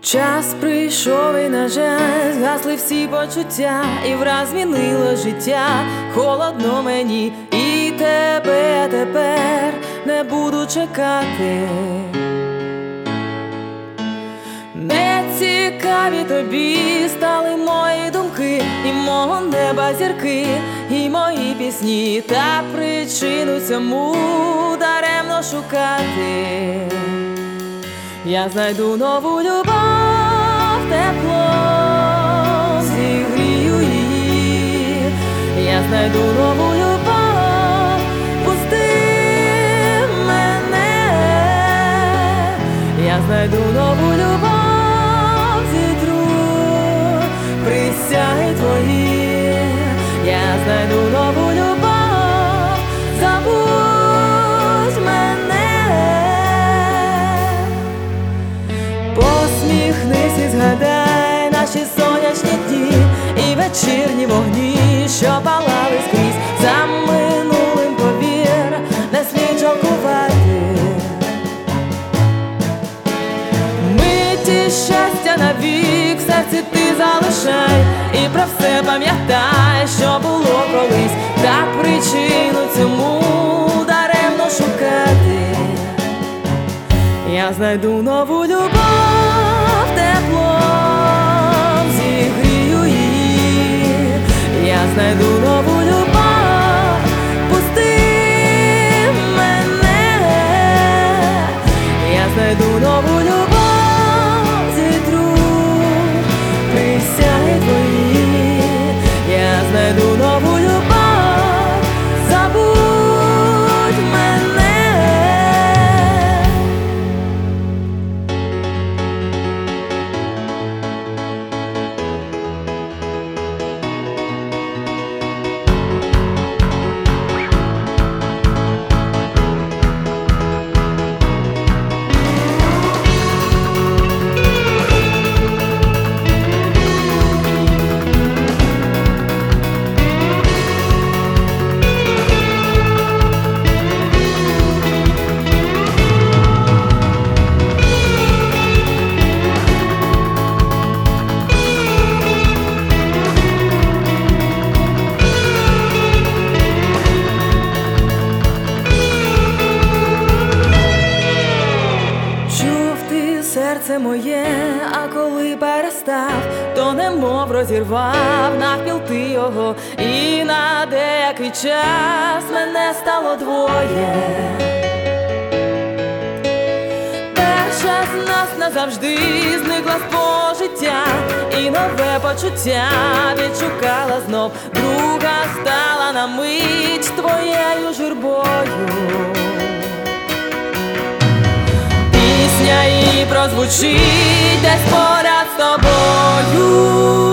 Час прийшов і, на жаль, згасли всі почуття, і враз змінило життя. Холодно мені, і тебе тепер не буду чекати. Не цікаві тобі стали мої думки, і мого неба зірки, і мої пісні, та причину цьому даремно шукати. Я знайду нову любов, тепло зігрію її. Я знайду нову любов, пусти мене. Я знайду нову любов, зітру присяги твої. Я знайду нову любов, забудь мене. Посміхнись і згадай наші сонячні дні і вечірні вогні, що палали скрізь. За минулим, повір, не слід жалкувати. Миті щастя навік, в серці ти залишай, і про все пам'ятай, що було колись, та причину цьому даремно шукати. Я знайду нову любов, тепло зігрію її. Я знайду нову любов, пусти мене. Я знайду нову любов, зітру присяги твої. Я знайду нову любов, забудь мене. Серце моє, а коли перестав, то немов розірвав навпіл ти його, і на деякий час мене стало двоє. Перша з нас назавжди зникла з твого життя, і нове почуття відшукала знов. Друга стала на мить твоєю журбою. Пісня і прозвучить десь поряд з тобою.